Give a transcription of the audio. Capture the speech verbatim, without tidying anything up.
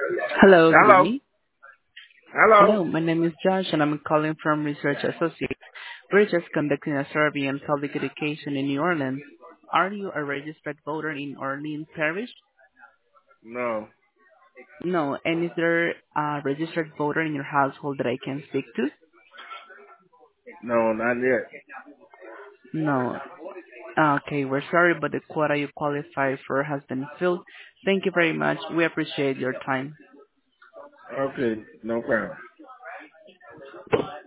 Hello, good Hello. evening. Hello. Hello, my name is Josh, and I'm calling from Research Associates. We're just conducting a survey on public education in New Orleans. Are you a registered voter in Orleans Parish? No. No. And is there a registered voter in your household that I can speak to? No, not yet. No. Okay, we're sorry, but the quota you qualify for has been filled. Thank you very much. We appreciate your time. Okay, no problem.